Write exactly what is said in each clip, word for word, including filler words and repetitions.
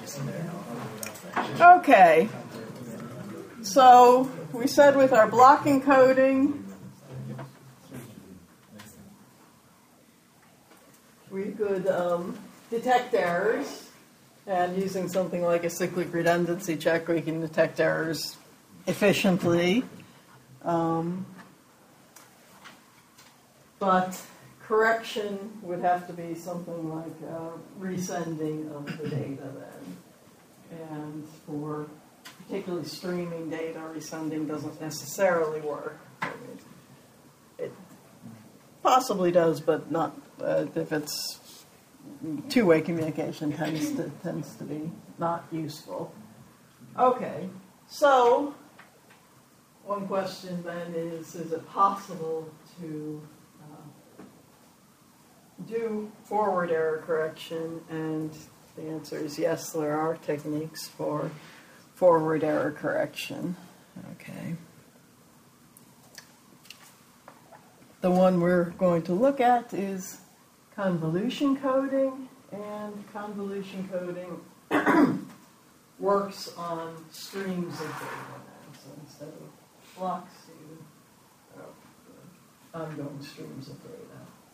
Okay, so we said with our block encoding, we could um, detect errors, and using something like a cyclic redundancy check, we can detect errors efficiently. Um, but correction would have to be something like uh, resending of the data then. And for particularly streaming data, resending doesn't necessarily work. I mean, it possibly does, but not uh, if it's two-way communication tends to tends to be not useful. Okay, so one question then is: is it possible to uh, do forward error correction? And the answer is yes, there are techniques for forward error correction. Okay. The one we're going to look at is convolution coding, and convolution coding works on streams of data now. So instead of blocks, you have ongoing streams of data.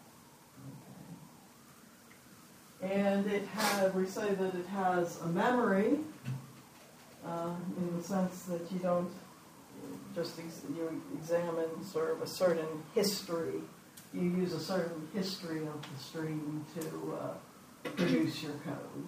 And it has, we say that it has a memory uh, in the sense that you don't just ex- you examine sort of a certain history. You use a certain history of the stream to uh, produce your code.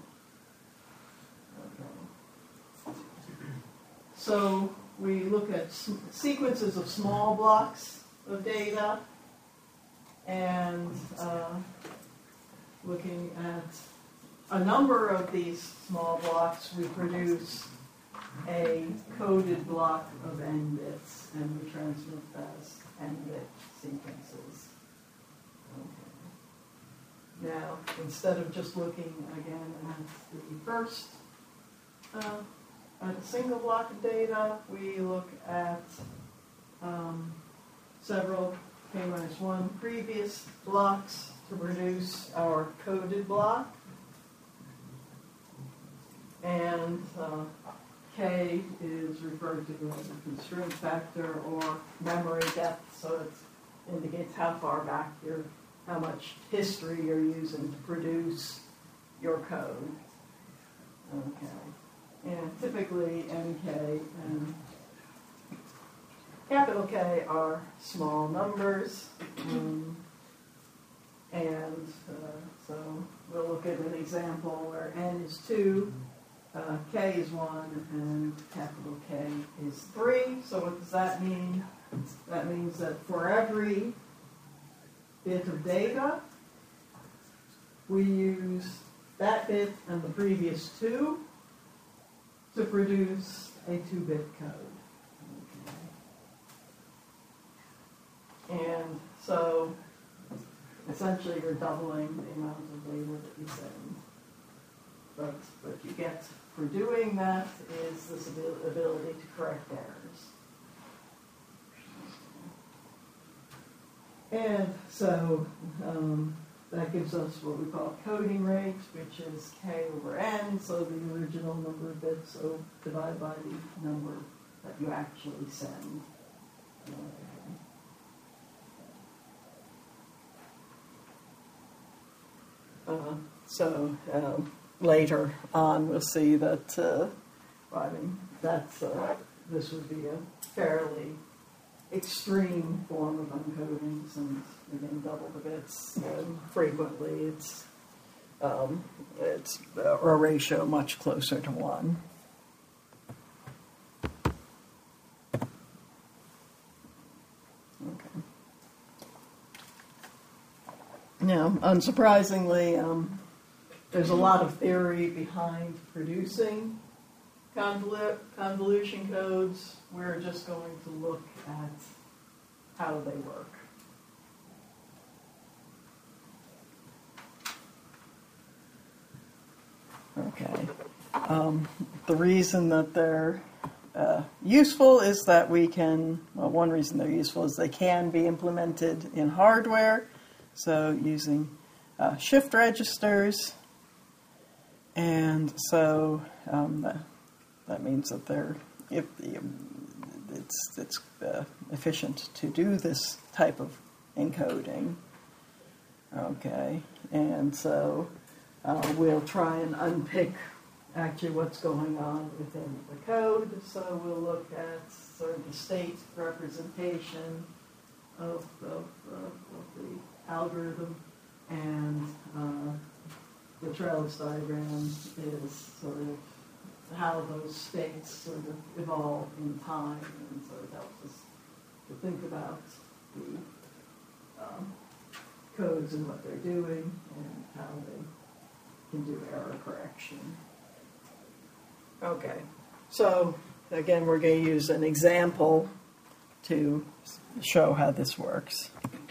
Okay. So we look at s- sequences of small blocks of data, and uh, looking at a number of these small blocks, we produce a coded block of n bits, and we transmit as n-bit sequences. Okay. Now, instead of just looking again at the first, uh, at a single block of data, we look at um, several k minus one previous blocks to produce our coded block. And uh, K is referred to as a constraint factor or memory depth, so it indicates how far back you're, how much history you're using to produce your code. Okay. And typically M K and capital K are small numbers. Um, and uh, so we'll look at an example where n is two, uh, k is one, and capital K is three. So what does that mean? That means that for every bit of data, we use that bit and the previous two to produce a two-bit code. Okay. And so essentially you're doubling the amount of data that you send. But what you get for doing that is this ability to correct errors. And so um, that gives us what we call coding rate, which is k over n, so the original number of bits, so divided by the number that you actually send. Okay. Uh, so um, later on, we'll see that. Uh, well, I mean, that's uh, this would be a fairly extreme form of encoding, since again, double the bits. And frequently, it's um, it's a ratio much closer to one. Now, unsurprisingly, um, there's a lot of theory behind producing convol- convolution codes. We're just going to look at how they work. Okay. Um, the reason that they're uh, useful is that we can, well, one reason they're useful is they can be implemented in hardware. So using uh, shift registers, And so um, that, that means that they're, if the, it's, it's uh, efficient to do this type of encoding. Okay, and so uh, we'll try and unpick actually what's going on within the code. So we'll look at sort of the state representation of, of, of, of the algorithm, and uh, the trellis diagram is sort of how those states sort of evolve in time, and so it helps us to think about the um, codes and what they're doing and how they can do error correction. Okay, so again, we're going to use an example to show how this works.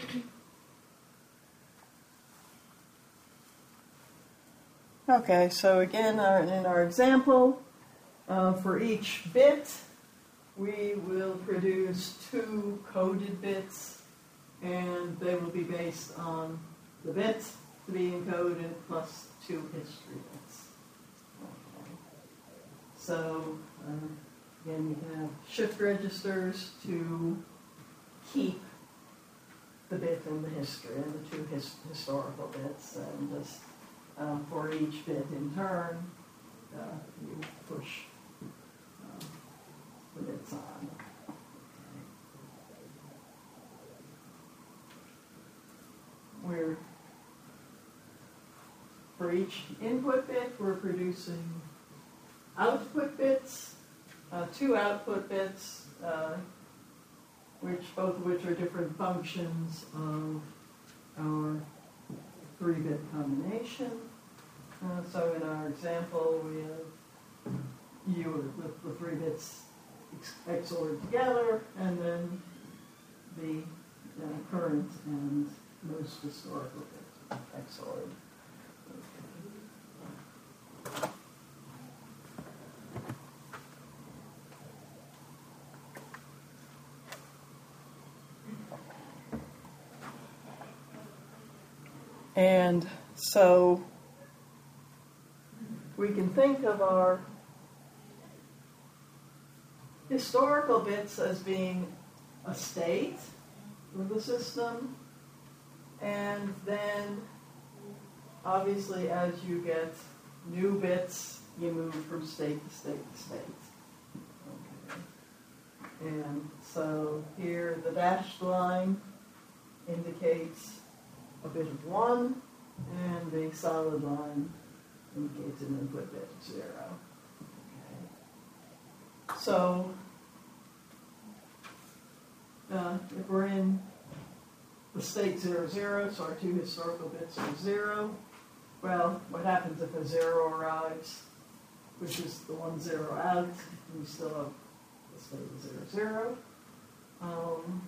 Okay, so again, our, in our example, uh, for each bit, we will produce two coded bits, and they will be based on the bits to be encoded plus two history bits. Okay. So, uh, again, you can have shift registers to keep the bit in the history and the two his, historical bits, and just um, for each bit in turn, uh, you push uh, the bits on. We're, for each input bit, we're producing output bits, uh, two output bits, uh, which both of which are different functions of our three-bit combination. Uh, so in our example, we have U with the three bits X O R'd together, and then the uh, current and most historical bit X O R'd. And so we can think of our historical bits as being a state of the system, and then obviously as you get new bits, you move from state to state to state. Okay. And so here the dashed line indicates a bit of one, and the solid line indicates an input bit of zero. Okay. So uh, if we're in the state zero, zero, so our two historical bits are zero, well, what happens if a zero arrives, which is the one zero out, and we still have the state of zero, zero. Um,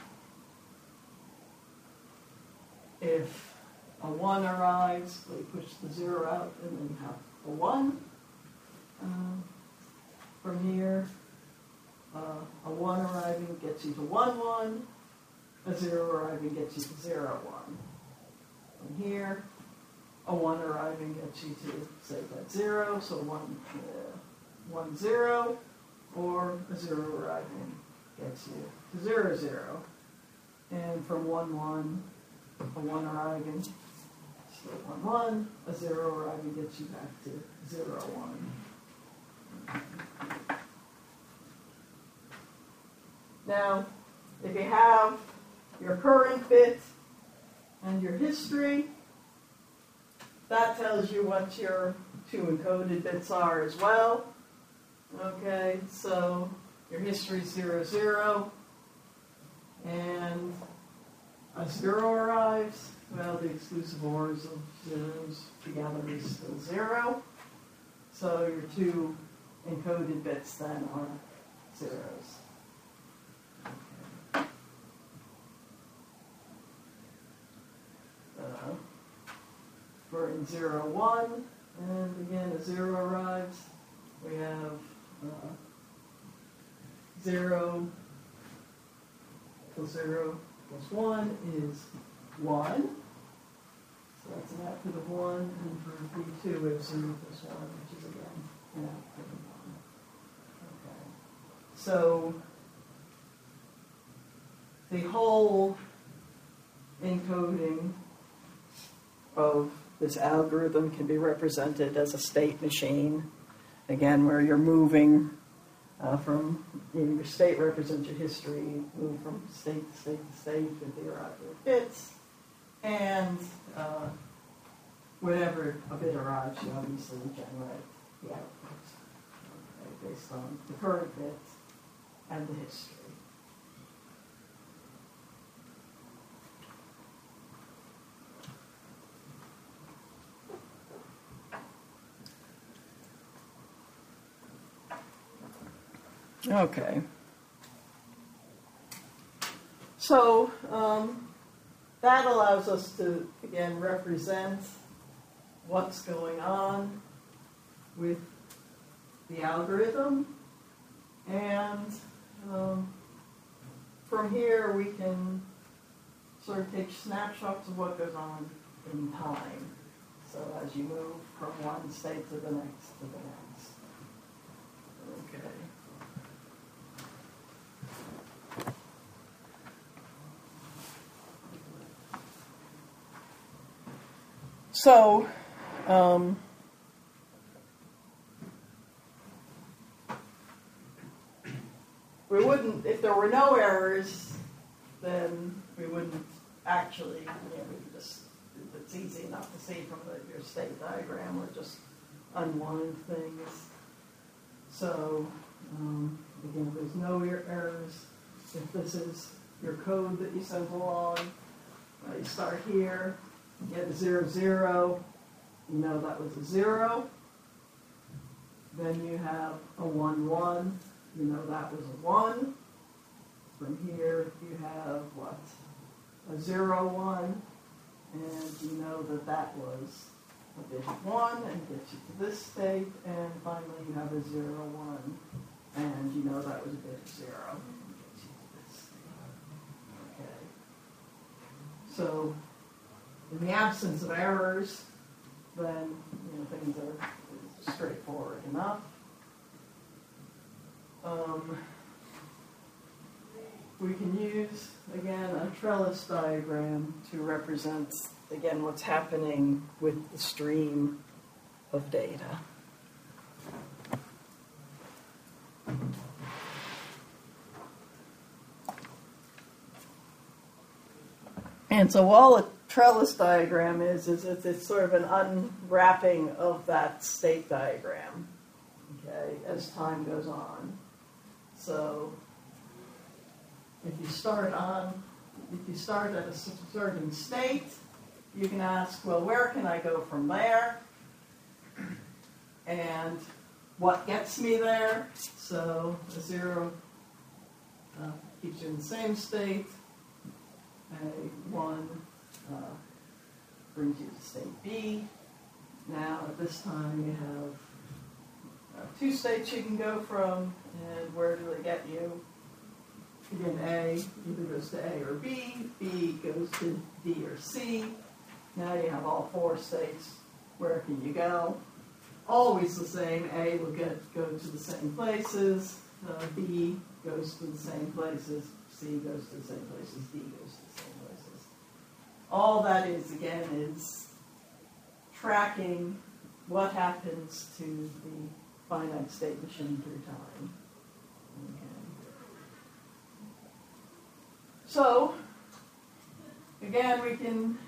If a one arrives, we push the zero out and then have a one. Um, from here, uh, a one arriving gets you to one, one. A zero arriving gets you to zero, one. From here, a one arriving gets you to, say, that zero, so one, uh, one, zero, or a zero arriving gets you to zero, zero. And from one, one, a one arriving, still one, one. A zero arriving gets you back to zero, one. Now, if you have your current bit and your history, that tells you what your two encoded bits are as well. Okay, so your history is zero, zero, and a zero arrives. Well, the exclusive O Rs of zeros together is still zero. So your two encoded bits then are zeros. Okay. Uh, we're in zero, one, and again a zero arrives. We have uh, zero plus zero plus one is one. So that's an output of one, and for B two, we have zero plus one, which is again an output of one. Okay. So the whole encoding of this algorithm can be represented as a state machine, again, where you're moving uh, from, you know, your state represents your history, you move from state to state to state with the arrival of bits, and uh, whenever a bit arrives, you obviously generate the output, okay, based on the current bit and the history. Okay. So um, that allows us to, again, represent what's going on with the algorithm. And um, from here, we can sort of take snapshots of what goes on in time. So as you move from one state to the next, to the next. Okay. So, um, we wouldn't, if there were no errors, then we wouldn't actually, you know, we could just, it's easy enough to see from the, your state diagram, or just unwind things. So, um, again, if there's no er- errors, if this is your code that you send along, uh, you start here, you get a zero, zero, you know that was a zero. Then you have a one, one, you know that was a one. From here you have what? A zero, one, and you know that that was a bit of one, and gets you to this state, and finally you have a zero, one, and you know that was a bit of zero, and gets you to this state. Okay. So, in the absence of errors, then you know things are straightforward enough. Um, we can use, again, a trellis diagram to represent, again, what's happening with the stream of data. And so all a trellis diagram is, is it's, it's sort of an unwrapping of that state diagram, okay, as time goes on. So if you start on, if you start at a certain state, you can ask, well, where can I go from there? And what gets me there? So a zero uh, keeps you in the same state. A one uh, brings you to state B. Now at this time you have uh, two states you can go from, and where do they get you? Again, A either goes to A or B, B goes to D or C. Now you have all four states. Where can you go? Always the same. A will get go to the same places. Uh, B goes to the same places. C goes to the same places. D goes to the same places. All that is, again, is tracking what happens to the finite state machine through time. Okay. So, again, we can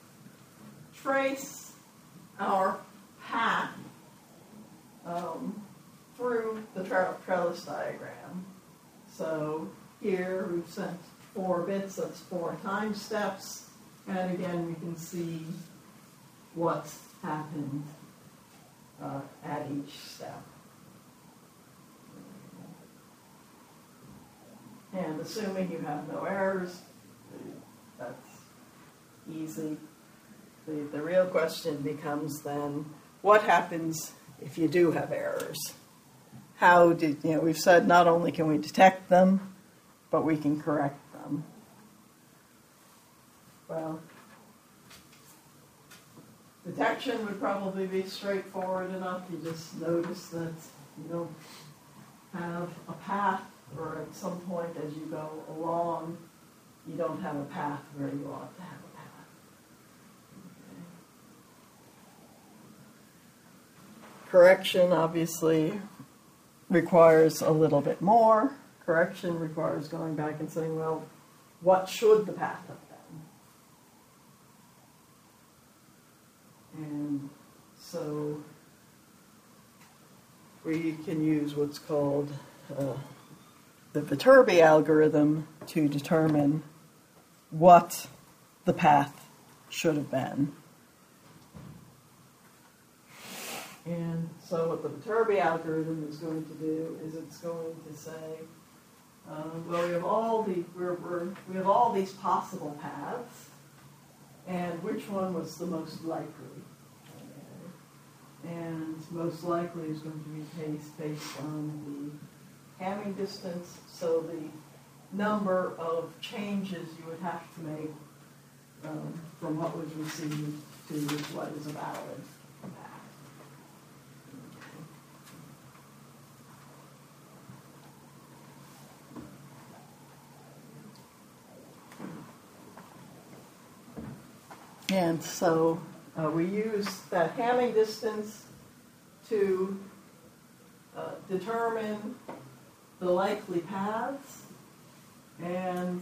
trace our path um, through the tre- trellis diagram. So here we've sent four bits, that's four time steps, and again we can see what happened uh, at each step. And assuming you have no errors, that's easy. The, the real question becomes then, what happens if you do have errors? How did, you know, we've said not only can we detect them, but we can correct them. Well, detection would probably be straightforward enough. You just notice that you don't have a path, or at some point as you go along, you don't have a path where you ought to have a path. Okay. Correction obviously requires a little bit more. Correction requires going back and saying, well, what should the path have been? And so we can use what's called uh, the Viterbi algorithm to determine what the path should have been. And so what the Viterbi algorithm is going to do is it's going to say, uh, well, we have all the we're, we're, we have all these possible paths, and which one was the most likely? And most likely is going to be based, based on the Hamming distance, so the number of changes you would have to make um, from what was received to what is a valid path. And so uh, we use that Hamming distance to uh, determine the likely paths. And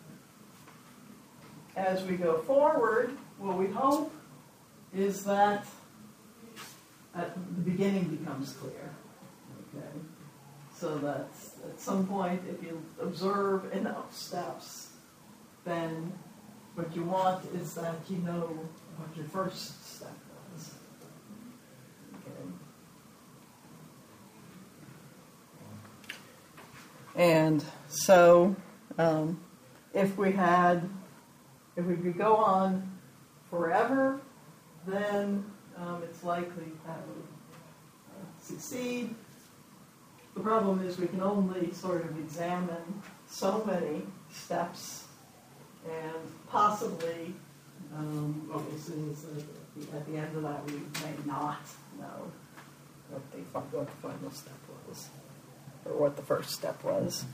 as we go forward, what we hope is that at the beginning becomes clear. Okay? So that at some point, if you observe enough steps, then what you want is that you know what your first step was. Okay. And so, um, if we had, if we could go on forever, then um, it's likely that would uh, succeed. The problem is we can only sort of examine so many steps. And possibly, um, what we'll see is that at the end of that, we may not know what the, what the final step was, or what the first step was.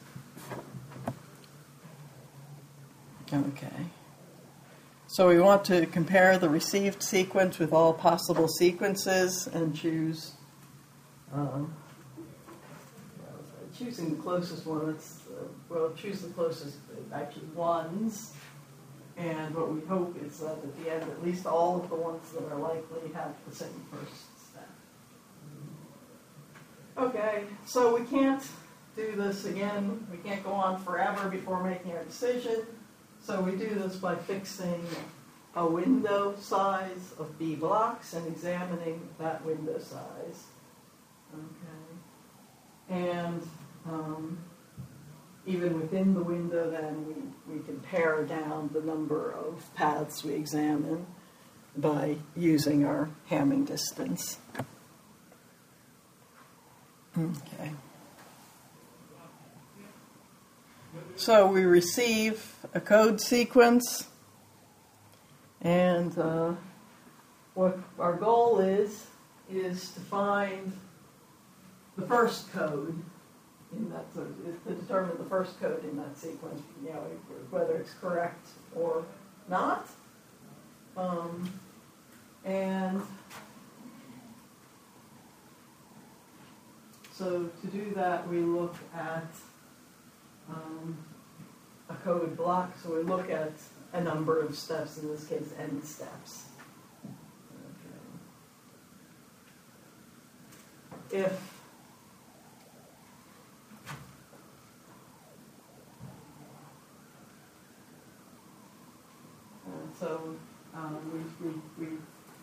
Okay. So we want to compare the received sequence with all possible sequences and choose, um, well, choosing the closest one. Let's, uh, well, choose the closest, actually, ones. And what we hope is that at the end, at least all of the ones that are likely have the same first step. Okay, so we can't do this again. We can't go on forever before making our decision. So we do this by fixing a window size of B blocks and examining that window size. Okay. And um, even within the window, then, we, we can pare down the number of paths we examine by using our Hamming distance. Okay. So we receive a code sequence, and uh, what our goal is, is to find the first code in that, so to determine the first code in that sequence, you know, whether it's correct or not. Um, and so to do that, we look at um, a code block. So we look at a number of steps, in this case, n steps. Okay. If So um, we, we, we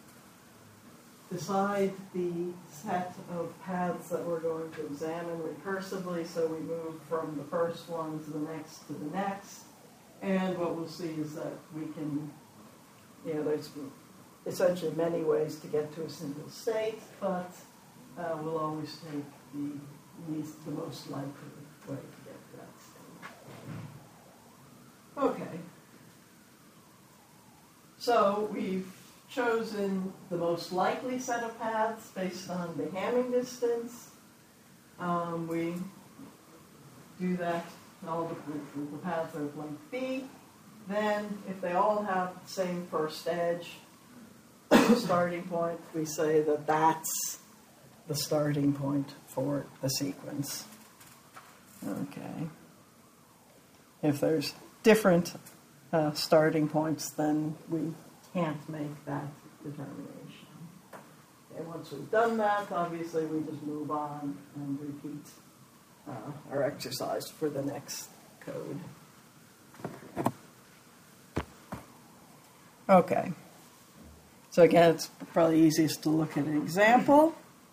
decide the set of paths that we're going to examine recursively, so we move from the first one to the next to the next. And what we'll see is that we can, you know, there's essentially many ways to get to a single state, but uh, we'll always take the least, the most likely way to get to that state. Okay. So we've chosen the most likely set of paths based on the Hamming distance. Um, we do that, all the, the paths are of length b. Then, if they all have the same first edge, starting point, we say that that's the starting point for the sequence. Okay. If there's different uh, starting points, then we can't make that determination. And once we've done that, obviously we just move on and repeat uh, our exercise for the next code. Okay. So again, it's probably easiest to look at an example.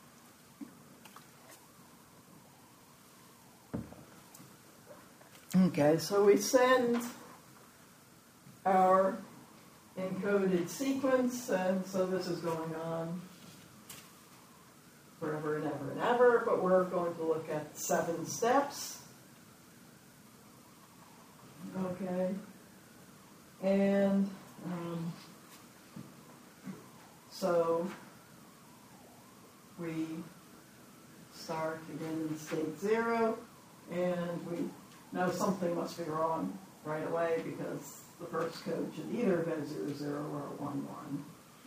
Okay, so we send our encoded sequence, and so this is going on forever and ever and ever, but we're going to look at seven steps. Okay, and um, so we start again in state zero, and we know something must be wrong right away because the first code should either go zero zero or one one.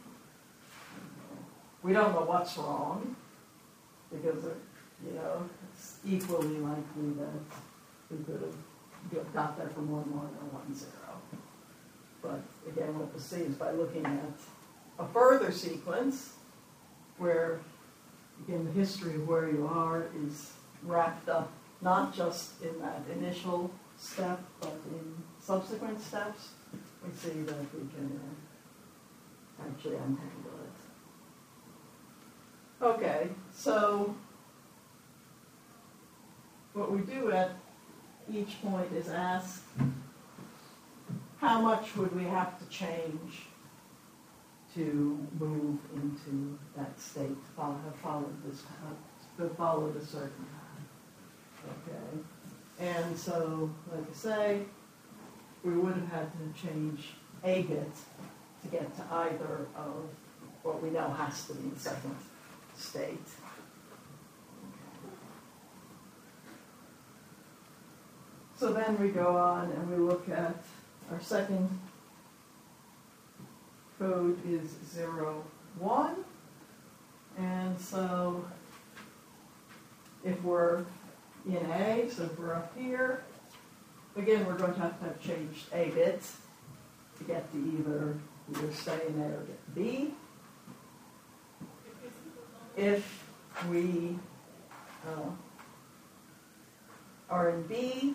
We don't know what's wrong because it, you know, it's equally likely that we could have got that from one one or one zero. But again, what we'll see is by looking at a further sequence where, again, the history of where you are is wrapped up not just in that initial step, but in subsequent steps, we see that we can uh, actually untangle it. Okay, so what we do at each point is ask, how much would we have to change to move into that state, to follow, have followed this path, to follow a certain path? Okay, and so, like I say, we would have had to change a bit to get to either of what we know has to be the second state. So then we go on and we look at our second code is zero, one. And so if we're in A, so if we're up here, again, we're going to have to have changed a bit to get to either, either stay in A or get to B. If we uh, are in B,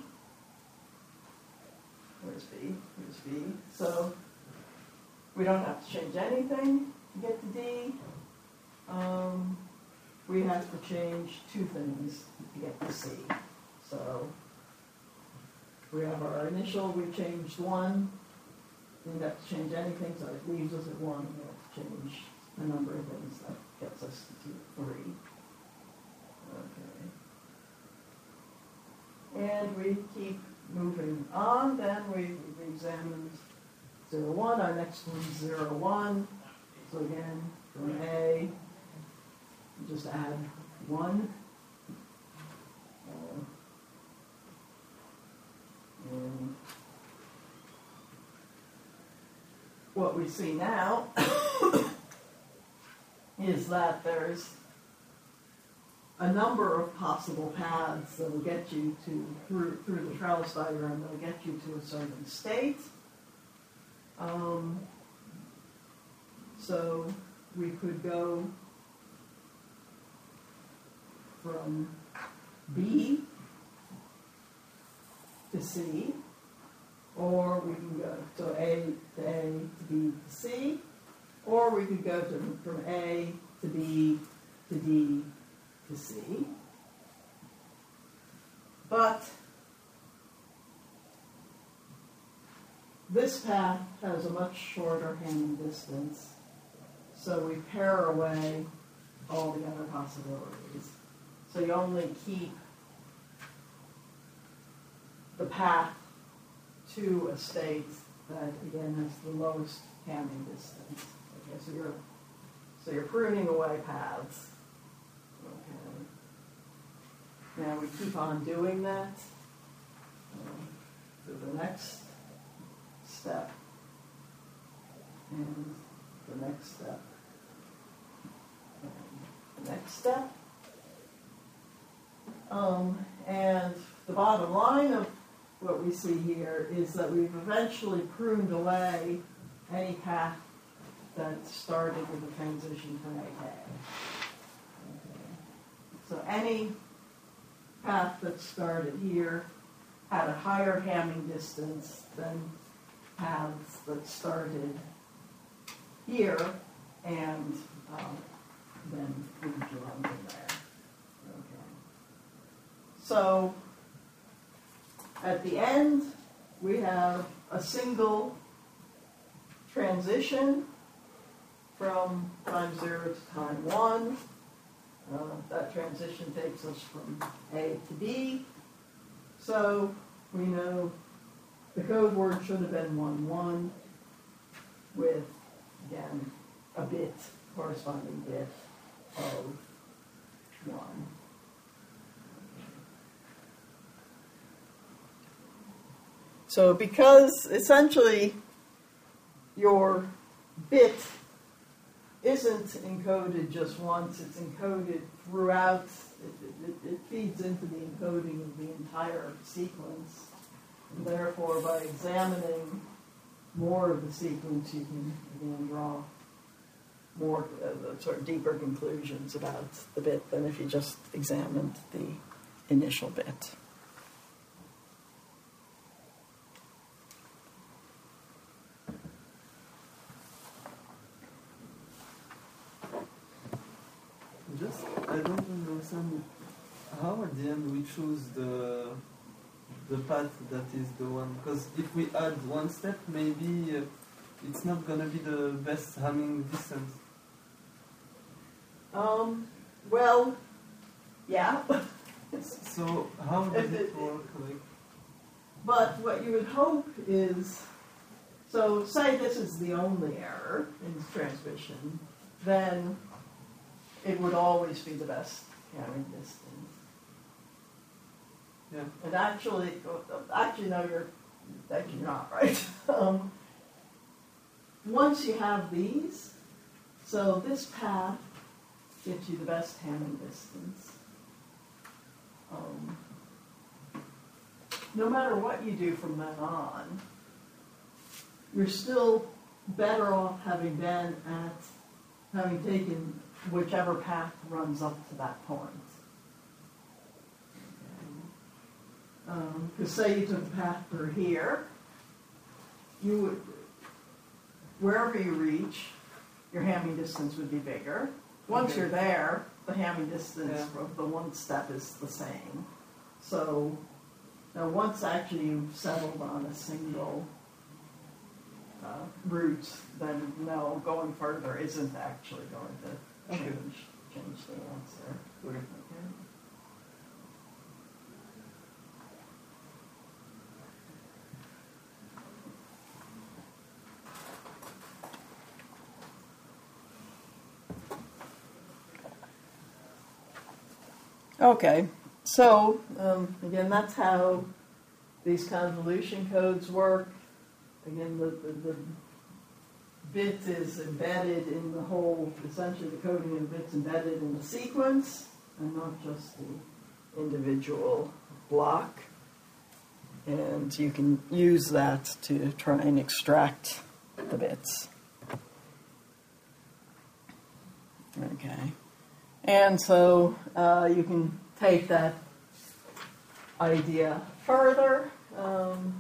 where's B? Here's B. So we don't have to change anything to get to D. Um, we have to change two things to get to C. So we have our initial, we changed one. We don't have to change anything, so it leaves us at one. We have to change a number of things that gets us to three. Okay. And we keep moving on. Then we, we examined zero, one. Our next one is zero, one. So again, from A, we just add one. Uh, and what we see now is that there's a number of possible paths that will get you to, through, through the trellis diagram, that will get you to a certain state. Um, so we could go from B to C, or we can go so A to A to B to C, or we could go to, from A to B to D to C. But this path has a much shorter Hamming distance, so we pare away all the other possibilities. So you only keep the path to a state that, again, has the lowest Hamming distance. Okay, so you're so you're pruning away paths. Okay. Now we keep on doing that um, to the next step and the next step and the next step. Um, and the bottom line of what we see here is that we've eventually pruned away any path that started with a transition from A to A. Okay. So any path that started here had a higher Hamming distance than paths that started here and um, then moved around from there. Okay. So at the end, we have a single transition from time zero to time one. Uh, that transition takes us from A to B. So we know the code word should have been one one with, again, a bit, corresponding bit of one. So because essentially your bit isn't encoded just once, it's encoded throughout, it, it, it feeds into the encoding of the entire sequence. And therefore, by examining more of the sequence, you can again draw more uh, sort of deeper conclusions about the bit than if you just examined the initial bit. Just, I don't understand how at the end we choose the the path that is the one, because if we add one step, maybe uh, it's not gonna be the best Hamming distance. Um, well, yeah. So how does it work? Like, but what you would hope is, so say this is the only error in transmission, then it would always be the best Hamming distance. yeah. And actually, actually, no, you're actually not right. um, once you have these, so this path gives you the best Hamming distance. Um, no matter what you do from then on, you're still better off having been at, having taken whichever path runs up to that point. Because um, say you took a path through here, you would, wherever you reach, your Hamming distance would be bigger. Once okay. you're there, the Hamming distance yeah. of the one step is the same. So now once actually you've settled on a single uh, route, then no, going further isn't actually going to change, okay. change the answer. Okay. Okay. Okay, so um, again, that's how these convolution codes work. Again, the, the, the bit is embedded in the whole, essentially the coding of the bit's embedded in the sequence, and not just the individual block. And you can use that to try and extract the bits. Okay. And so uh, you can take that idea further um,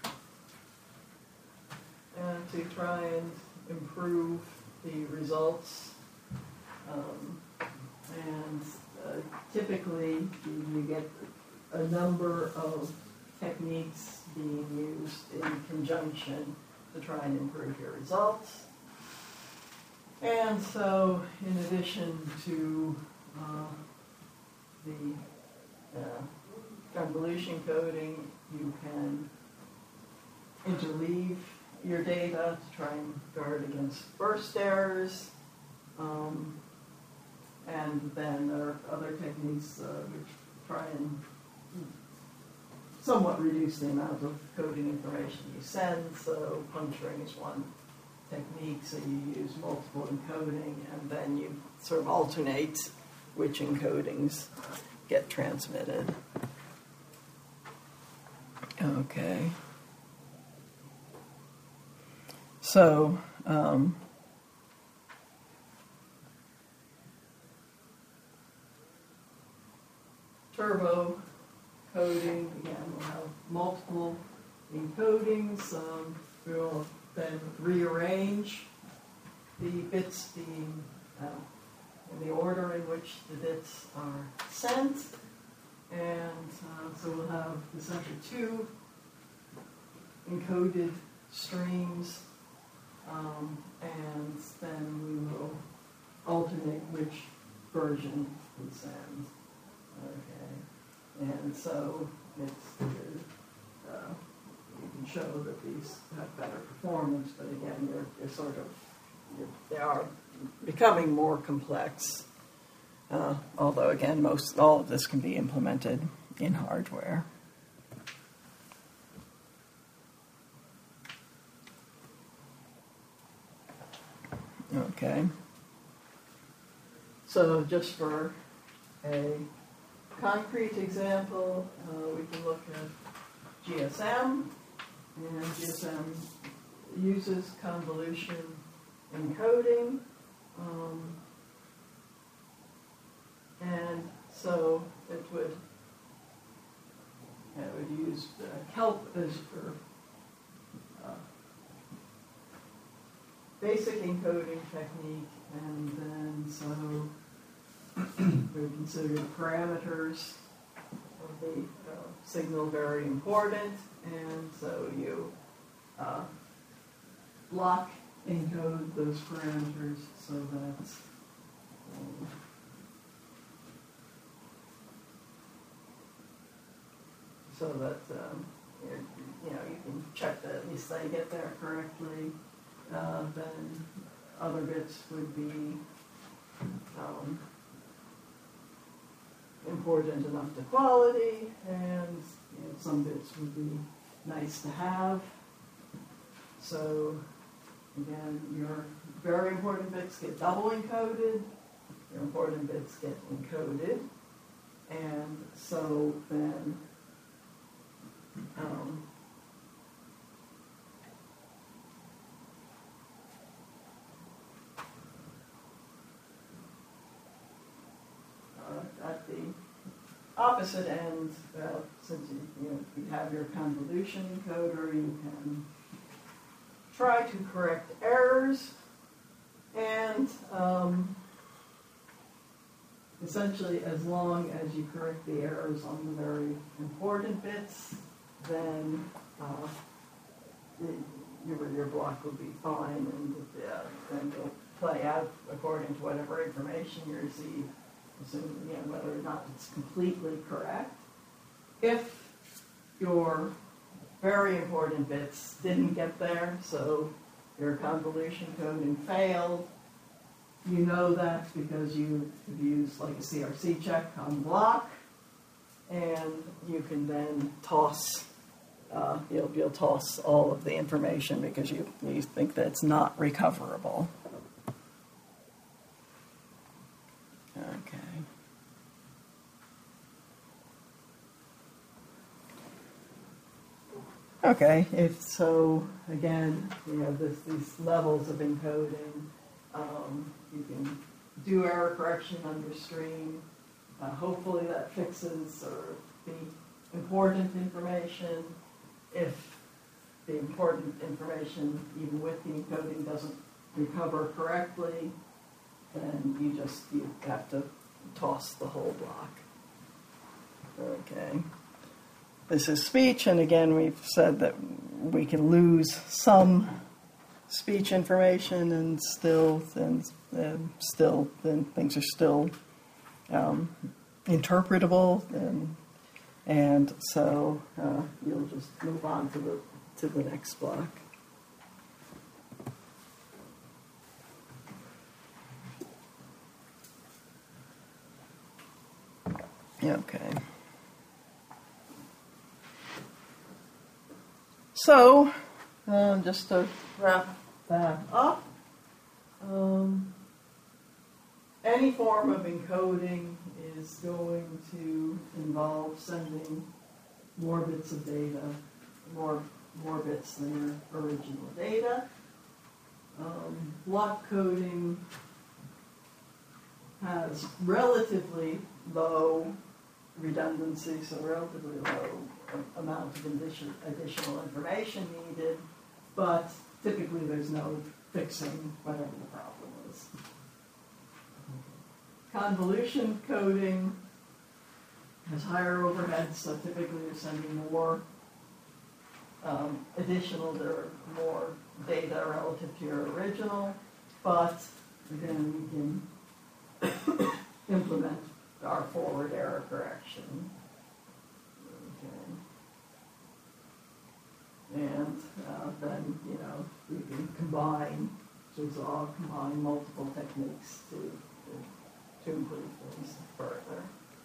and to try and improve the results. Um, and uh, typically you, you get a number of techniques being used in conjunction to try and improve your results. And so, in addition to uh, the uh, convolution coding, you can interleave your data to try and guard against burst errors. Um, and then there are other techniques uh, which try and somewhat reduce the amount of coding information you send. So puncturing is one technique, so you use multiple encoding, and then you sort of alternate which encodings get transmitted. Okay. So, um, turbo coding, again, we'll have multiple encodings. Um, we'll then rearrange the bits being uh, in the order in which the bits are sent. And uh, so we'll have essentially two encoded streams, um, and then we will alternate which version we send. Okay, and so it's uh, you can show that these have better performance, but again, you're, you're sort of you're, they are becoming more complex. Uh, although again, most all of this can be implemented in hardware. Okay. So just for a concrete example, uh, we can look at G S M, and G S M uses convolution encoding, um, and so it would it would use uh, kelp as for uh, basic encoding technique, and then so we would consider the parameters of the uh, signal very important, and so you uh, block encode those parameters so that um, so that um, you know you can check that at least they get there correctly. Uh, then other bits would be um, important enough to quality, and you know, some bits would be nice to have. So again, your very important bits get double encoded, your important bits get encoded, and so then um, uh, at the opposite end, well, since you, you, know, you have your convolution encoder, you can try to correct errors, and um, essentially as long as you correct the errors on the very important bits, then uh, the, your, your block will be fine, and uh, then it'll play out according to whatever information you receive, assuming, you know, whether or not it's completely correct. If your very important bits didn't get there, so your convolution coding failed, you know that because you have used like a C R C check on block, and you can then toss, uh, you'll, you'll toss all of the information because you, you think that it's not recoverable. Okay. Okay, if so, again, you have this, these levels of encoding. Um, you can do error correction on your stream. Uh, hopefully that fixes or the important information. If the important information, even with the encoding, doesn't recover correctly, then you just you have to toss the whole block. Okay. This is speech, and again, we've said that we can lose some speech information, and still, and, and still, then things are still um, interpretable, and and so uh, you'll just move on to the to the next block. Okay. So, um, just to wrap that up, um, any form of encoding is going to involve sending more bits of data, more more bits than your original data. Um, block coding has relatively low redundancy, so relatively low amount of addition, additional information needed, but typically there's no fixing whatever the problem is. Convolution coding has higher overhead, so typically you're sending more um, additional, there are more data relative to your original, but again, we can implement our forward error correction. Okay. And uh, then, you know, we can combine, so it's all combine multiple techniques to, to, to improve things further.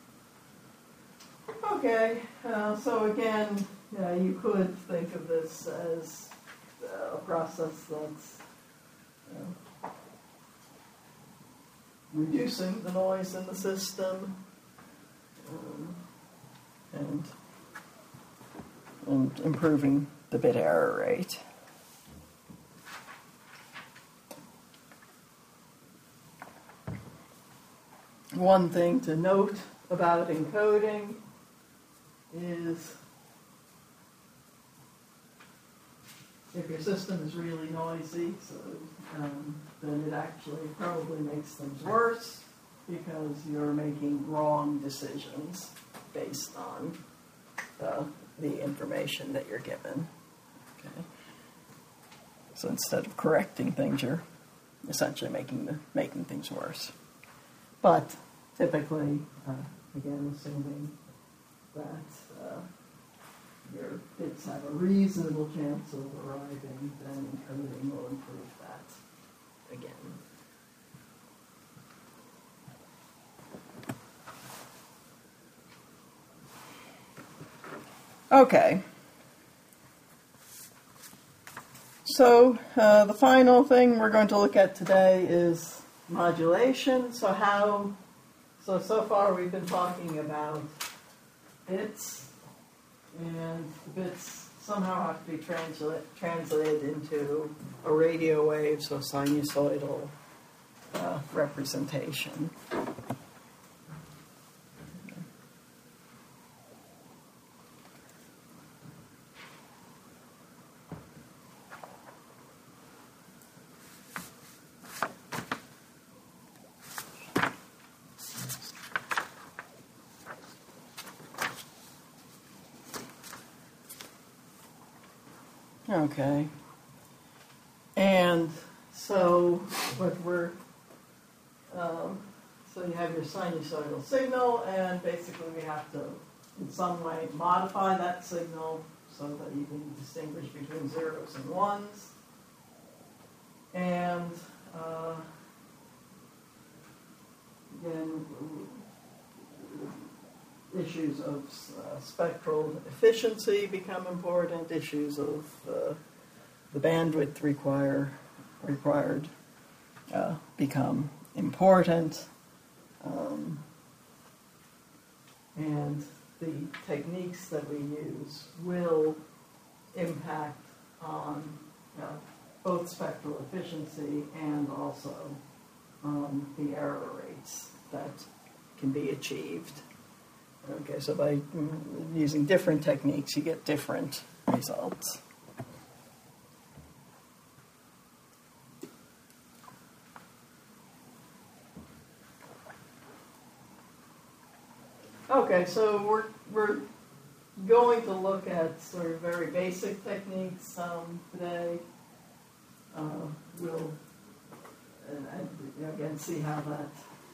Okay, uh, so again, uh, you could think of this as uh, a process that's uh, reducing the noise in the system um, and, and improving the bit error rate. One thing to note about encoding is if your system is really noisy, so um, then it actually probably makes things worse because you're making wrong decisions based on uh, the information that you're given. Okay. So instead of correcting things, you're essentially making the making things worse. But typically, uh, again, assuming that uh, your bits have a reasonable chance of arriving, then encoding will improve that again. Okay. So uh, the final thing we're going to look at today is modulation. So how, so so far we've been talking about bits, and the bits somehow have to be transla- translated into a radio wave, so sinusoidal uh, representation. Okay. And so what we're, um, so you have your sinusoidal signal, and basically we have to in some way modify that signal so that you can distinguish between zeros and ones. And uh, again, issues of uh, spectral efficiency become important. Issues of uh, the bandwidth require, required uh, become important. Um, and the techniques that we use will impact on uh, both spectral efficiency and also um, the error rates that can be achieved. Okay, so by using different techniques, you get different results. Okay, so we're we're going to look at sort of very basic techniques um, today. Uh, we'll and, and again see how that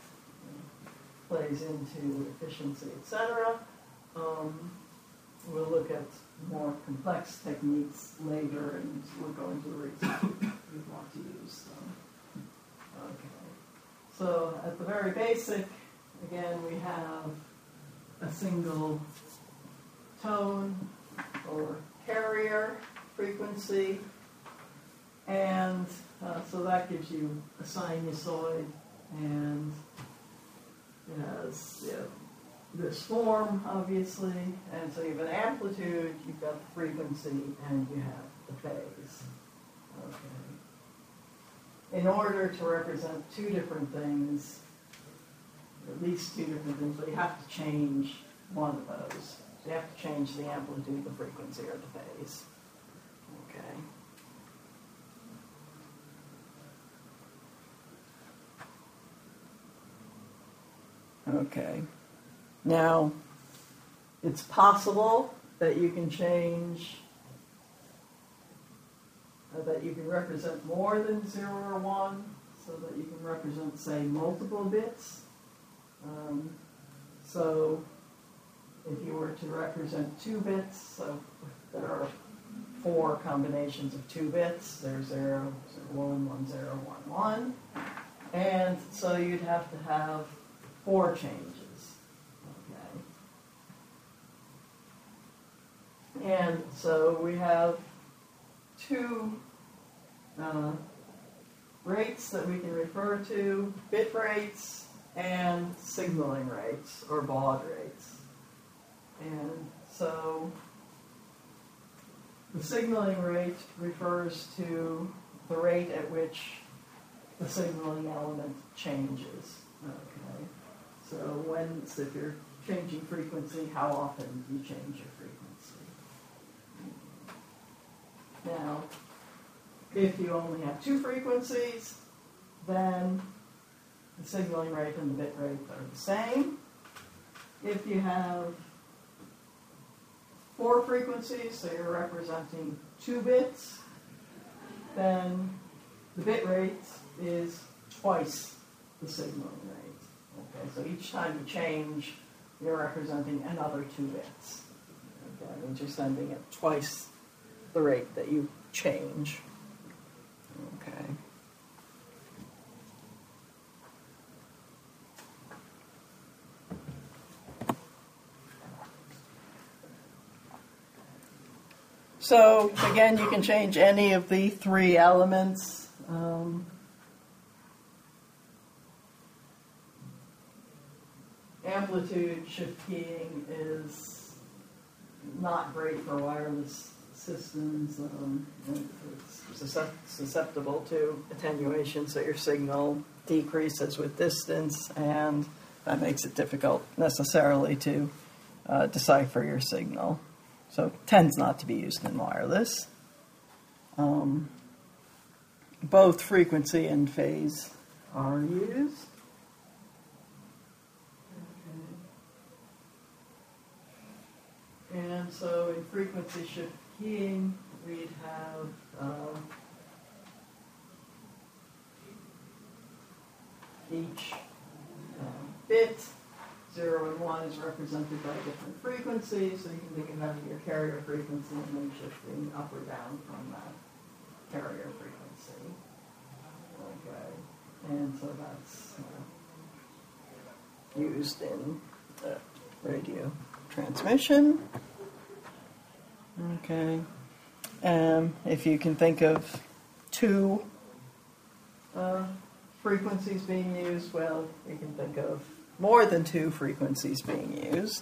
plays into efficiency, et cetera. Um, we'll look at more complex techniques later, and we'll go into the reasons we want to use them. Okay. So at the very basic, again, we have a single tone or carrier frequency, and uh, so that gives you a sinusoid, and it has, you know, this form, obviously, and so you have an amplitude, you've got the frequency, and you have the phase. Okay. In order to represent two different things, at least two different things, but you have to change one of those. So you have to change the amplitude, the frequency, or the phase. Okay. Okay. Now, it's possible that you can change, uh, that you can represent more than zero or one, so that you can represent, say, multiple bits. Um, so, if you were to represent two bits, so there are four combinations of two bits. There's zero, zero, one, one, zero, one, one. And so you'd have to have four changes. Okay. And so we have two uh, rates that we can refer to, bit rates and signaling rates, or baud rates. And so the signaling rate refers to the rate at which the signaling element changes. Okay. So when, so if you're changing frequency, how often do you change your frequency? Now, if you only have two frequencies, then the signaling rate and the bit rate are the same. If you have four frequencies, so you're representing two bits, then the bit rate is twice the signaling rate. Okay, so each time you change, you're representing another two bits. Okay, that means you're sending it twice the rate that you change. Okay. So, again, you can change any of the three elements. Um, amplitude shift keying is not great for wireless systems. Um, it's susceptible to attenuation, so your signal decreases with distance, and that makes it difficult necessarily to uh, decipher your signal. So it tends not to be used in wireless. Um, both frequency and phase are used. Okay. And so in frequency shift keying, we'd have uh, each uh, bit. Zero and one is represented by different frequencies, so you can think of having your carrier frequency and then shifting up or down from that carrier frequency. Okay, and so that's uh, used in uh, radio transmission. Okay, um, if you can think of two uh, frequencies being used, well, you can think of more than two frequencies being used.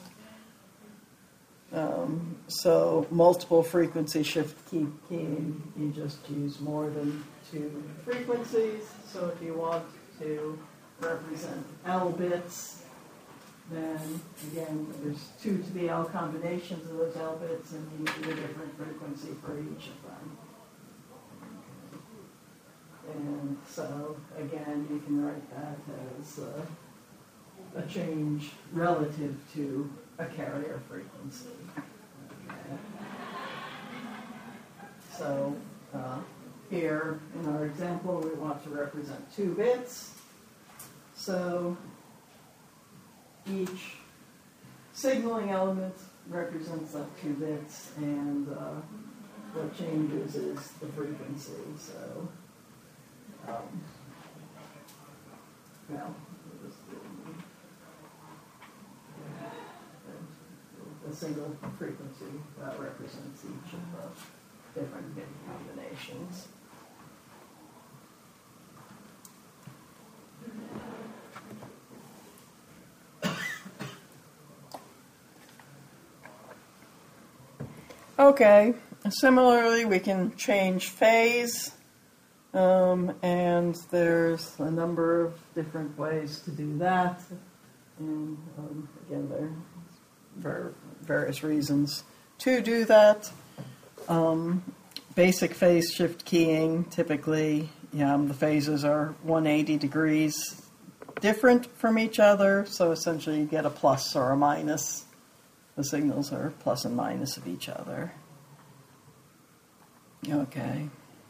Um, so multiple frequency shift key keying, you just use more than two frequencies. So if you want to represent L bits, then again, there's two to the L combinations of those L bits, and you need a different frequency for each of them. Okay. And so again, you can write that as uh, a change relative to a carrier frequency. Okay. So uh, here in our example, we want to represent two bits. So each signaling element represents that two bits, and uh, what changes is the frequency. So, um, well, we'll just do a single frequency that represents each of the different bit combinations. Okay, similarly we can change phase, um, and there's a number of different ways to do that, and um, again there are various reasons to do that. Um, basic phase shift keying, typically yeah, the phases are one hundred eighty degrees different from each other, so essentially you get a plus or a minus. The signals are plus and minus of each other. Okay.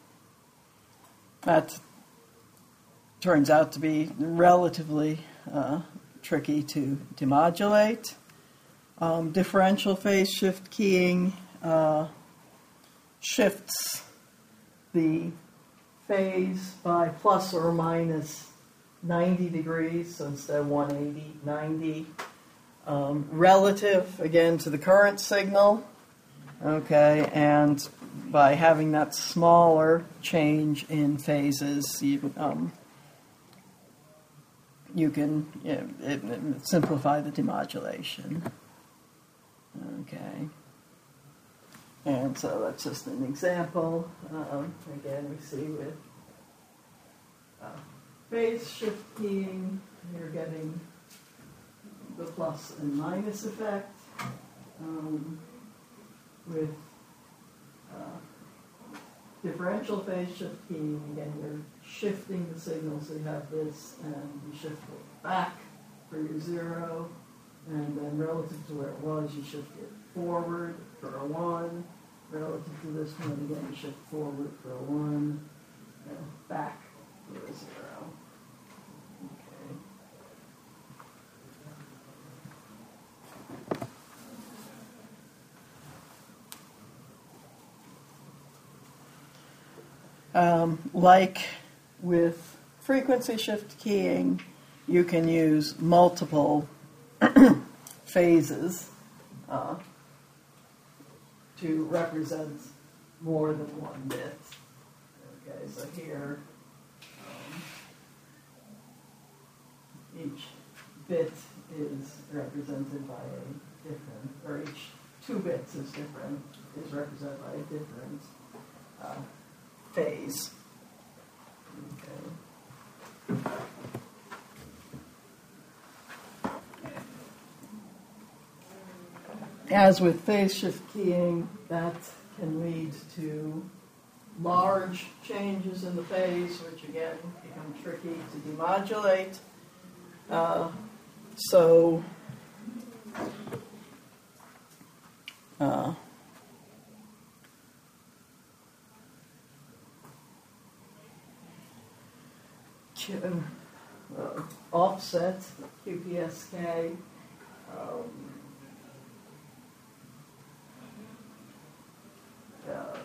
That turns out to be relatively uh, tricky to demodulate. Um, differential phase shift keying uh, shifts the phase by plus or minus ninety degrees, so instead of one hundred eighty, ninety. Um, relative, again, to the current signal, okay, and by having that smaller change in phases, you, um, you can you know, it, it simplify the demodulation, okay. And so that's just an example. Um, again, we see with uh, phase shift keying, you're getting the plus and minus effect. Um, with uh, differential phase shift keying, again, you're shifting the signal, so you have this, and you shift it back for your zero, and then relative to where it was, you shift it forward for a one, relative to this one, again, you shift forward for a one, and back for a zero. Um, like with frequency shift keying, you can use multiple phases uh, to represent more than one bit. Okay, so here, um, each bit is represented by a different, or each two bits is different, is represented by a different uh, phase. Okay. As with phase shift keying, that can lead to large changes in the phase, which again become tricky to demodulate. Uh, so, uh, Uh, offset, Q P S K, um, uh,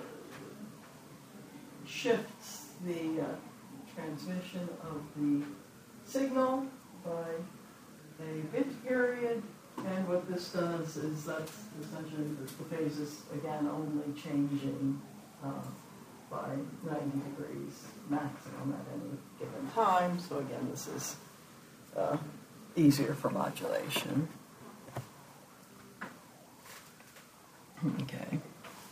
shifts the uh, transmission of the signal by a bit period, and what this does is that's essentially the, the phase is again only changing uh, by ninety degrees maximum at any given time. So again, this is uh, easier for modulation. Okay.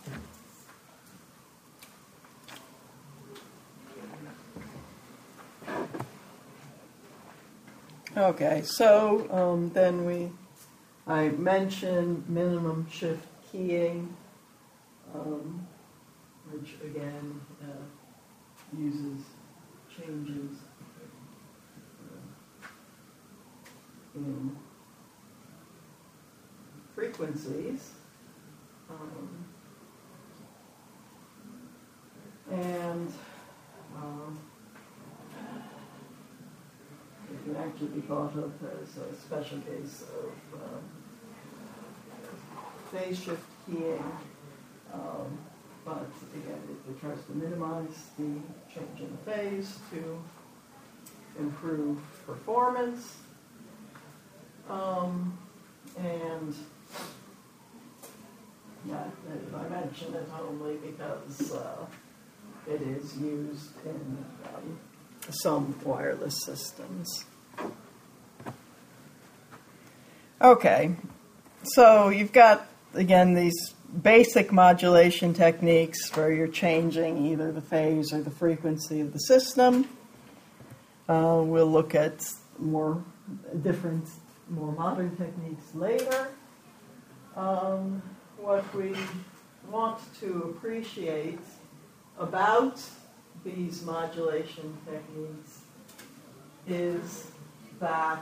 Okay, so um, then we, I mentioned minimum shift keying, um, which again uh, uses changes uh, in frequencies. Um, and um, it can actually be thought of as a special case of um, phase shift keying. Um, But again, it, it tries to minimize the change in the phase to improve performance. Um, and Yeah, I mention it only because uh, it is used in um, some wireless systems. Okay, so you've got, again, these basic modulation techniques where you're changing either the phase or the frequency of the system. Uh, we'll look at more different, more modern techniques later. Um, what we want to appreciate about these modulation techniques is that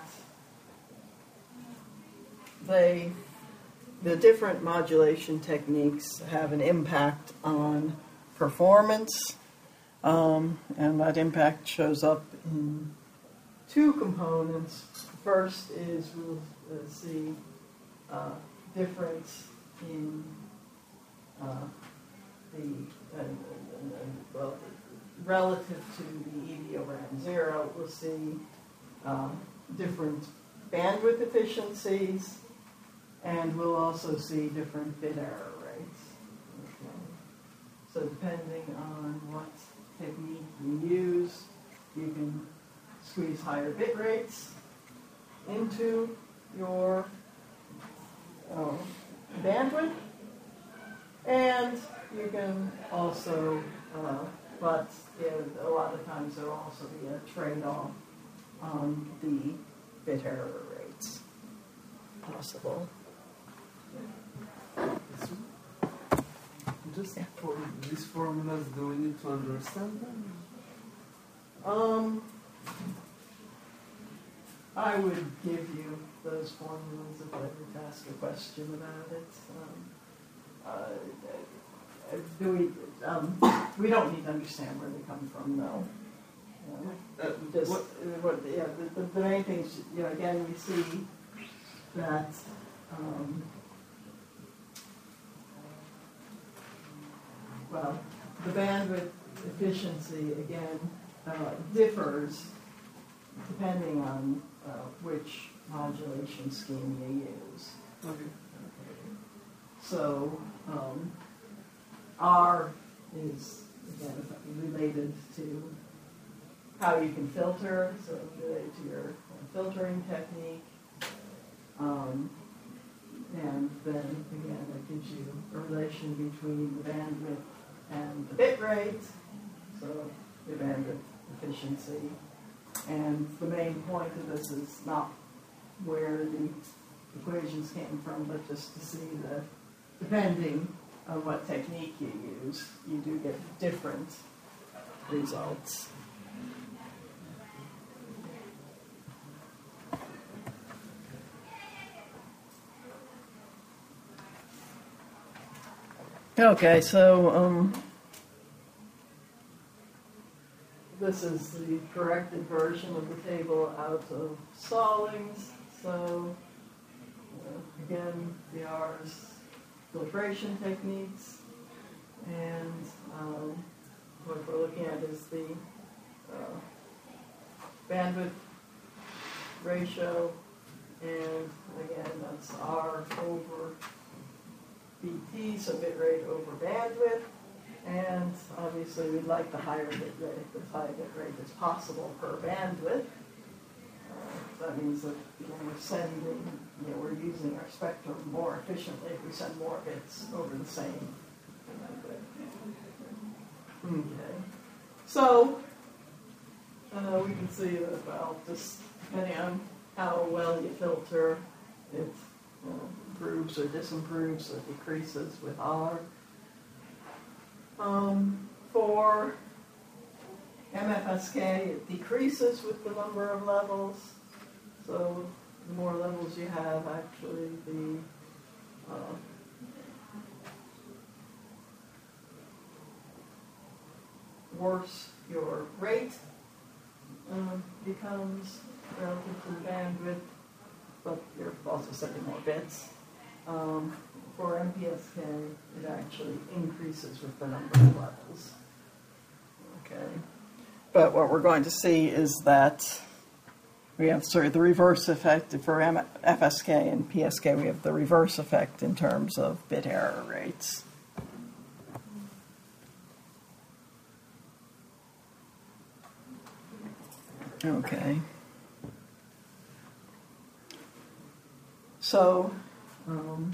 they, the different modulation techniques have an impact on performance, um, and that impact shows up in two components. First is we'll uh, see uh, difference in uh, the, uh, uh, well, relative to the E D O RAM zero, we'll see uh, different bandwidth efficiencies, and we'll also see different bit error rates. Okay. So depending on what technique you use, you can squeeze higher bit rates into your uh, bandwidth, and you can also, uh, but yeah, a lot of times there will also be a trade-off on the bit error rates possible. Just for these formulas, do we need to understand them? Um, I would give you those formulas if I were to ask a question about it. Um, uh, do we? Um, we don't need to understand where they come from, though. Um, Uh, just what- what, yeah, the, the, the main things. You know, again, we see that. Um, well, the bandwidth efficiency again uh, differs depending on uh, which modulation scheme you use. Okay. Okay. So um, R is again related to how you can filter, so related to your filtering technique. Um, and then again, that gives you a relation between the bandwidth and the bit rate, so the bandwidth efficiency. And the main point of this is not where the equations came from, but just to see that depending on what technique you use, you do get different results. Okay, so um, this is the corrected version of the table out of Stallings. So uh, again, the R's filtration techniques, and um, what we're looking at is the uh, bandwidth ratio, and again, that's R over B T, so bit rate over bandwidth, and obviously we'd like the higher bit rate, as high bit rate as possible per bandwidth. Uh, that means that you know, we're sending, you know, we're using our spectrum more efficiently if we send more bits over the same bandwidth. Okay, so uh, we can see that, well, just depending on how well you filter, it uh, improves or disimproves or decreases with R. Um, for M F S K, it decreases with the number of levels. So the more levels you have, actually, the uh, worse your rate uh, becomes relative to the bandwidth, but you're also sending more bits. Um, for M P S K, it actually increases with the number of levels. Okay. But what we're going to see is that we have sort of the reverse effect for M- F S K and P S K. We have the reverse effect in terms of bit error rates. Okay. So, um,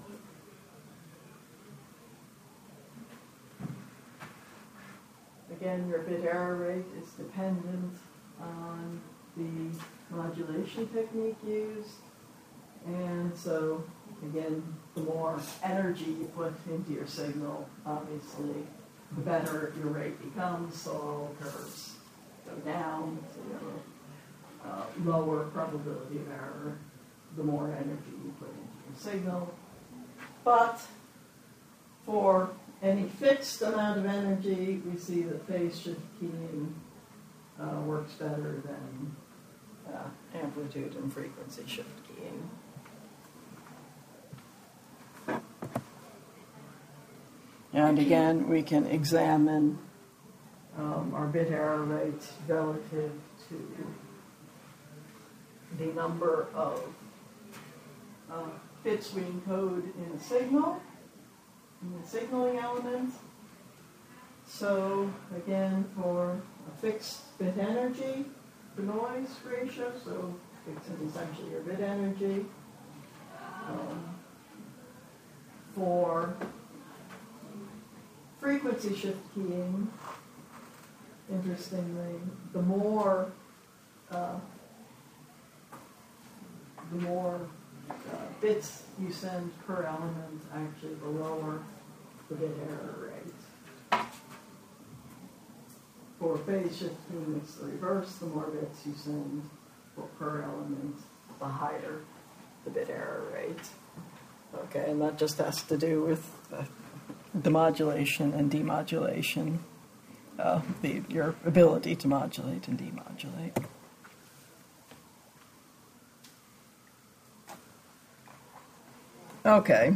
again, your bit error rate is dependent on the modulation technique used. And so, again, the more energy you put into your signal, obviously, the better your rate becomes, so all curves go down, so you have a uh, lower probability of error the more energy you put into your signal. But for any fixed amount of energy, we see that phase shift keying uh, works better than uh, amplitude and frequency shift keying. And again, we can examine um, our bit error rate relative to the number of uh, bits we encode in a signal, in the signaling element. So again, for a fixed bit energy to noise ratio, so fixing essentially your bit energy, um, for frequency shift keying, interestingly, the more uh, the more uh, bits you send per element, actually the lower the bit error rate. For phase shift keying, it's the reverse. The more bits you send for per element, the higher the bit error rate. Okay, and that just has to do with uh, the modulation and demodulation, uh, the, your ability to modulate and demodulate. Okay.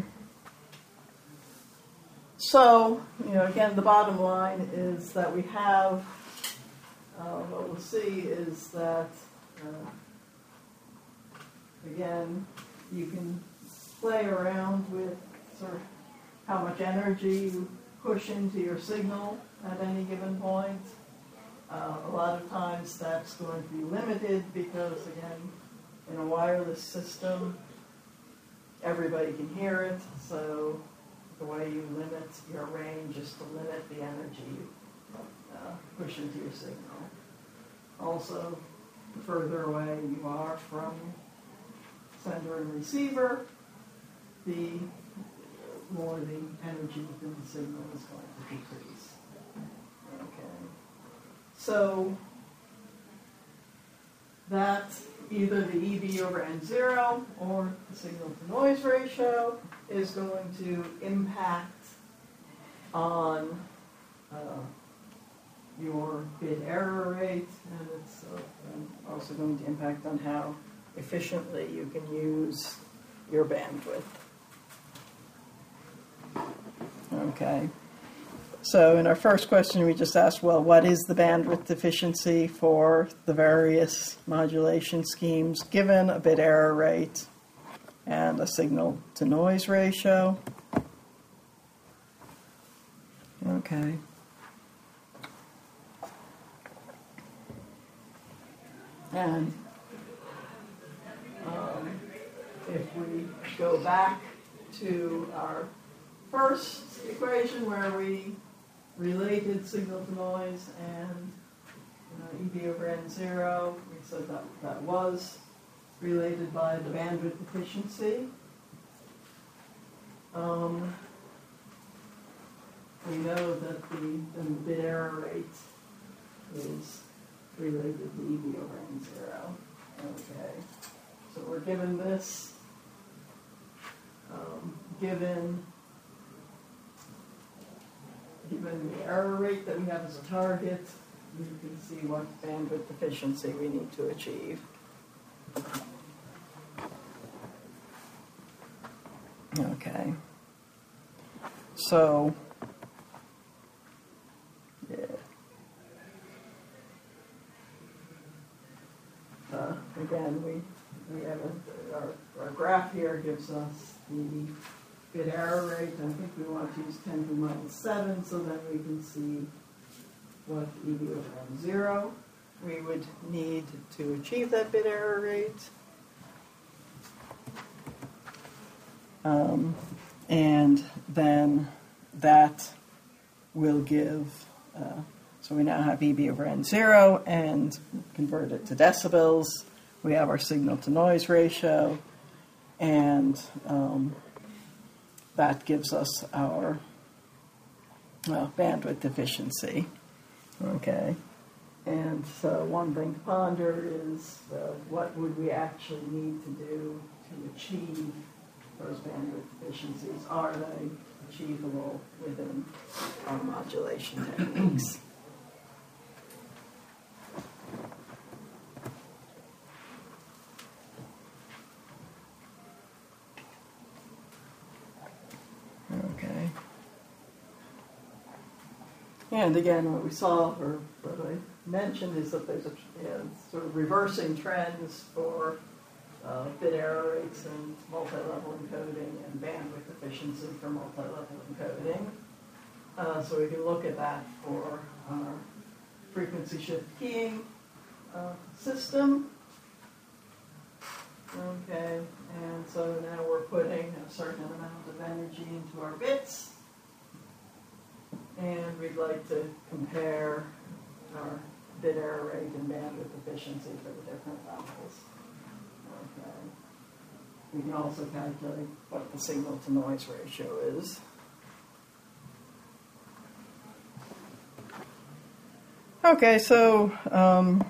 So, you know, again, the bottom line is that we have, uh, what we'll see is that, uh, again, you can play around with sort of how much energy you push into your signal at any given point. Uh, a lot of times that's going to be limited because, again, in a wireless system, everybody can hear it, so the way you limit your range is to limit the energy you uh, push into your signal. Also, the further away you are from sender and receiver, the more the energy within the signal is going to decrease. Okay. So that either the E B over N zero or the signal to noise ratio is going to impact on uh, your bit error rate, and it's uh, also going to impact on how efficiently you can use your bandwidth. Okay. So in our first question, we just asked, well, what is the bandwidth efficiency for the various modulation schemes given a bit error rate and a signal to noise ratio? Okay. And um, if we go back to our first equation where we related signal to noise and uh, E B over N zero, we said that that was related by the bandwidth efficiency. Um, we know that the, the bit error rate is related to E B over N zero. Okay, so we're given this, um, given Given the error rate that we have as a target, you can see what bandwidth efficiency we need to achieve. Okay. So, yeah. Uh, graph here gives us the bit error rate. I think we want to use ten to the minus seven so that we can see what E B over M zero we would need to achieve that bit error rate. Um, and then that will give, uh, so we now have E B over N zero and convert it to decibels. We have our signal to noise ratio, and um, that gives us our uh, bandwidth efficiency. Okay. And so one thing to ponder is uh, what would we actually need to do to achieve those bandwidth efficiencies? Are they achievable within our modulation techniques? Okay. And again, what we saw, or what I mentioned, is that there's a you know, sort of reversing trends for uh, bit error rates and multi-level encoding and bandwidth efficiency for multi-level encoding. Uh, so we can look at that for our frequency shift keying uh, system. Okay, and so now we're putting a certain amount of energy into our bits, and we'd like to compare our bit error rate and bandwidth efficiency for the different levels. Okay. We can also calculate what the signal to noise ratio is. Okay, so um,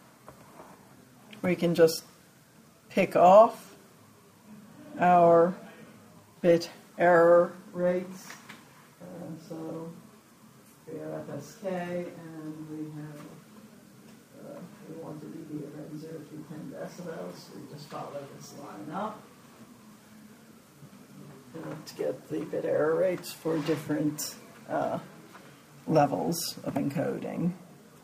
we can just pick off our bit error rates. Uh, so we have F S K, and we have, uh, we want to be at zero through ten decibels. So we just follow this line up uh, to get the bit error rates for different uh, levels of encoding.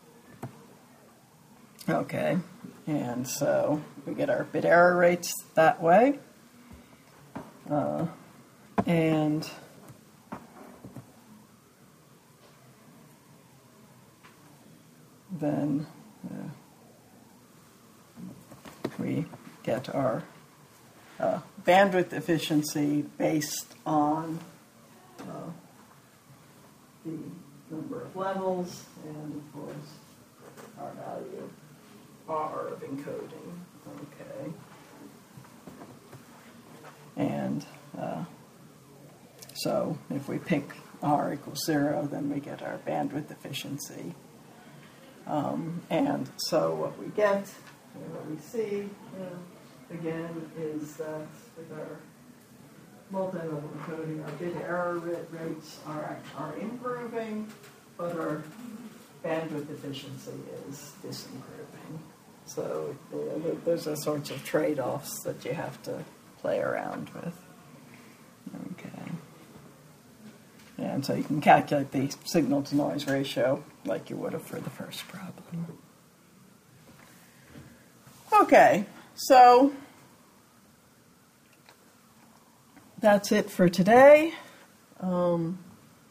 Okay, and so we get our bit error rates that way. Uh, and then uh, we get our uh, bandwidth efficiency based on uh, the number of levels and, of course, our value R of encoding. Okay. And uh, so if we pick R equals zero, then we get our bandwidth efficiency. Um, and so what we get, and what we see, uh, again, is that with our multi-level encoding, our bit error rates are, are improving, but our bandwidth efficiency is disimproving. So you know, those are sorts of trade-offs that you have to play around with. Okay. And so you can calculate the signal-to-noise ratio like you would have for the first problem. Okay, so that's it for today. Um,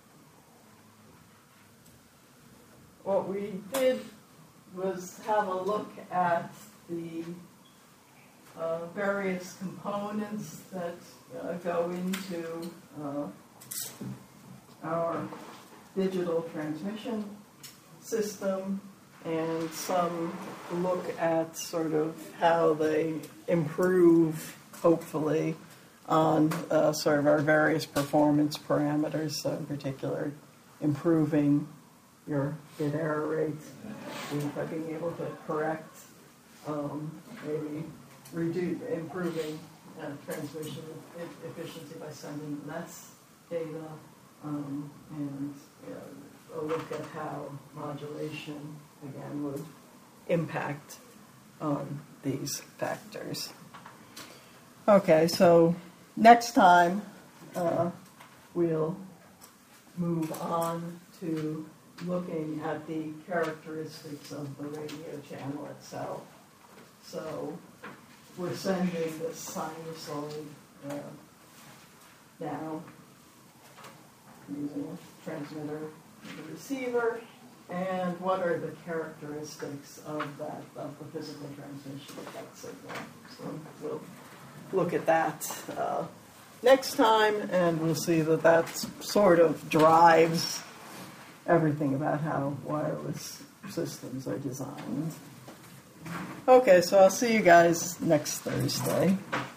what we did was have a look at the uh, various components that uh, go into uh, our digital transmission system, and some look at sort of how they improve, hopefully, on uh, sort of our various performance parameters, so in particular, improving your bit error rate by being able to correct, um, maybe reduce, improving uh, transmission e- efficiency by sending less data, um, and you know, a look at how modulation, again, would impact on these factors. Okay, so next time uh, we'll move on to looking at the characteristics of the radio channel itself. So we're sending this sinusoid uh, now using a transmitter and a receiver, and what are the characteristics of that, of the physical transmission of that signal. So we'll look at that uh, next time, and we'll see that that sort of drives everything about how wireless systems are designed. Okay, so I'll see you guys next Thursday.